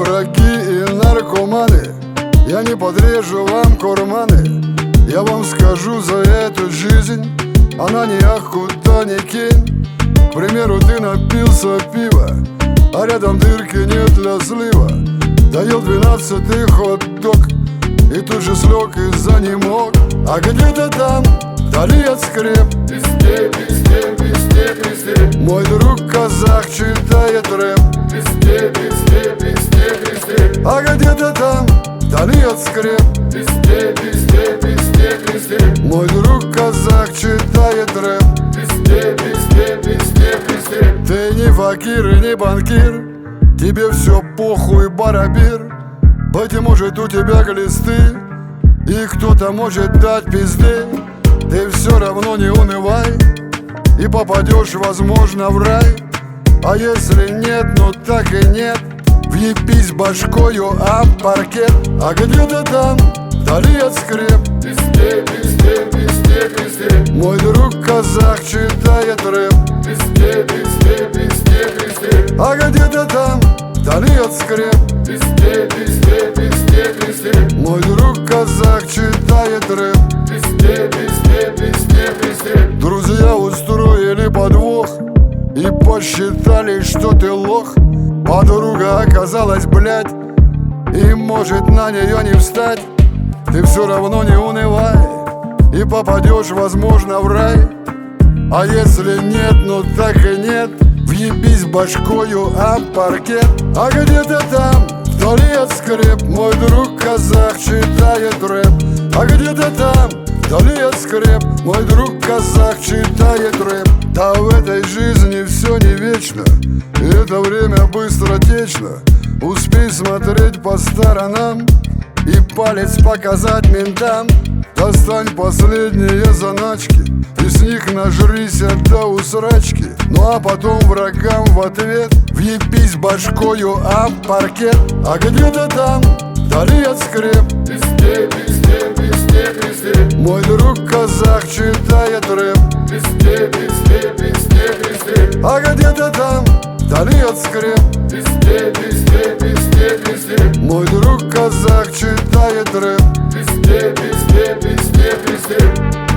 враги и наркоманы, я не подрежу вам карманы. Я вам скажу за эту жизнь, она не ахута, не кинь. К примеру, ты напился пива, а рядом дырки нет для слива. Доел 12-й хот-дог и тут же слег из-за не мог. А где-то там, вдали от скреп, Везде, везде, везде, везде. мой друг казах читает рэп. Везде, везде, везде, везде. А где-то там, вдали от скреп, Везде, везде, везде, везде. мой друг казах читает рэп. Везде, везде, везде, везде. Ты не факир и не банкир, тебе все похуй, барабир. Быть может у тебя глисты, и кто-то может дать пизды. Ты все равно не унывай, и попадешь, возможно, в рай. А если нет, ну так и нет, въебись башкою об паркет. А где-то там, вдали от скреп, Везде, везде, везде, везде. мой друг казах читает рэп. Везде, везде, везде, везде. А где-то там, вдали от скреп, Везде, везде, везде, везде. мой друг казах читает рэп. Везде, везде, везде, везде. Друзья устроили подвох и посчитали, что ты лох. Подруга оказалась, блядь, и может на нее не встать. Ты все равно не унывай, и попадешь, возможно, в рай. А если нет, ну так и нет, въебись башкою об паркет. А где-то там, вдали от скреп, мой друг казах читает рэп. А где-то там, вдали от скреп, мой друг казах читает рэп. Да в этой жизни все не вечно, и это время быстротечно. Успей смотреть по сторонам и палец показать ментам. Достань последние заначки и с них нажрись до усрачки. Ну а потом врагам в ответ въебись башкою об паркет. А где-то там, вдали от скреп, Везде, везде, везде, везде. мой друг казах читает рэп. Везде, везде, везде, везде. А где-то там, вдали от скреп, Везде, везде, везде, везде. мой друг казах читает рэп. Везде, везде, везде, везде.